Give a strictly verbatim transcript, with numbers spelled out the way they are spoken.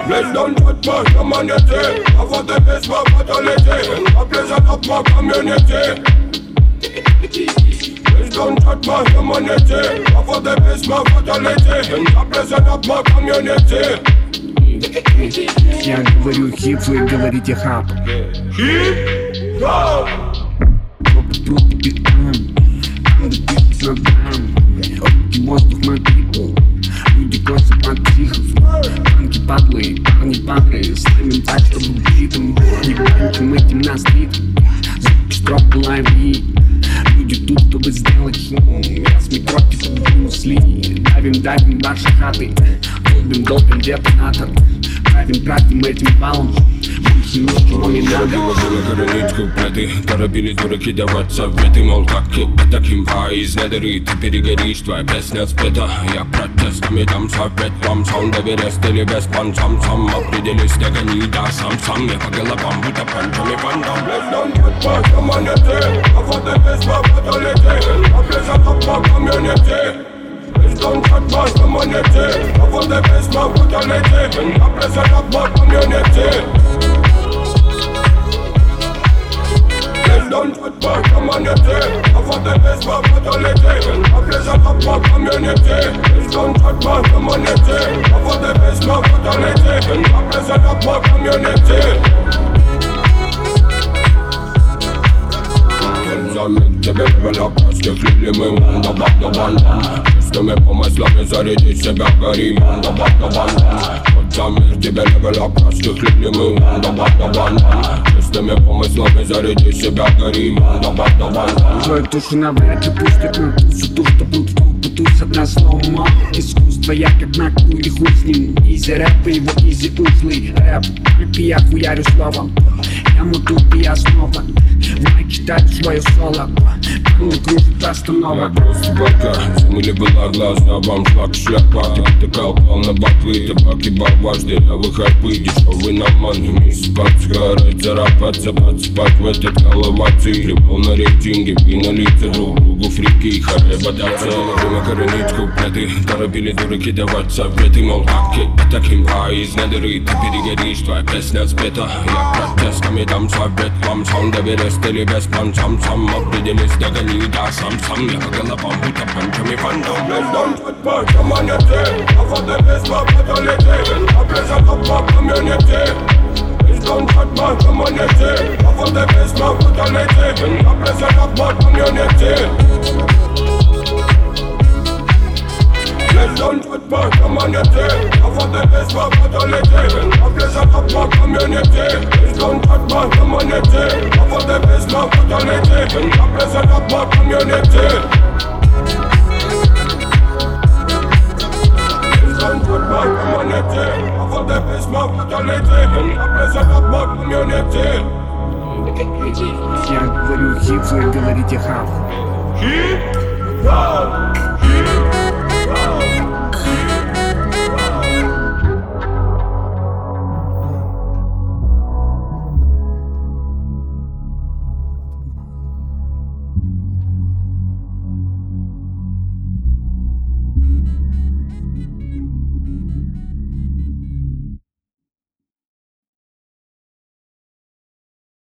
Please don't touch my humanity. I for the best my fatality. I present up my community. Please don't touch my humanity. I for the best my fatality. I present up my community. Я говорю хип, вы говорите хап. Хип-хоп. Воздух мотиву, люди косят под психов. Танки падлы, парни падлы, слэмим так, чтобы битым. Не банчим этим на стрит, звуки строп лайв и люди тут, чтобы сделать шум. Я с микроки собью с линии, давим, давим ваши хаты. Долбим, долбим детонатор, правим, правим этим балом. Ничего не надо. Было коронить куплеты, торопили дураки давать советы. Мол, как таким из недоры ты перегоришь, твоя песня спета. Я протестами дам совет вам, саунд Эверест или без пан. Сам-сам определись, догони, да, сам-сам. Я по головам, будто панчами фандом. Please don't touch my humanity. I for the best my fatality. I present up my community. Please don't touch my humanity. I for the best my fatality. I present up my community. Please don't touch my humanity. I for the best my fatality. I present up my community. Please don't touch my humanity. I for the best my fatality. I present up my community. Замик тебе вела, простихлили мы, ванда-банда-банда. Чистыми помыслами заряди себя, гори, ванда-банда-банда. Замик тебе вела, простихлили мы, ванда-банда-банда. Чистыми помыслами заряди себя, гори, ванда-банда-банда. Твою душу навряд ли пустят на тусу, ту, что будут в толпу тусят на слоумо. Искусство я как на куре, хуй с ним. Изи рэп, его изи узлый рэп. Только я хуярю словом, я муту и я снова в майк читаю свое соло. Было кружит останова. Я просто бока, смыли была глаза, вам шлак шляпа. Ты колпал на батвы, табаки бабаш, дырявый хайпы, дешевый наман. Не спать, сгорать, зарабаться, подспать в этот головаций. Гребал на рейтинге, и на лице друг другу фрики, харе бодаться. Время коронить куплеты, торопили дураки давать советы. Мол, как таким из недоры ты перегоришь, твоя песня спета. Я протестами дам совет вам, саунд Эверест или без пан. Сам-сам определись, догони, да, сам-сам. Я по головам, будто панчами фандом. Please don't touch my humanity. I for the best my fatality. I present up my community. Please don't touch my humanity. I for the best my fatality. I present up my community. Please don't touch my humanity. I for the best my fatality. I present up my community. Please don't touch my humanity. I for the best my fatality. I present up my community. Please don't touch my humanity. I for the best my fatality. I present up my community. Я говорю хип, вы говорите хап. Хип-хоп.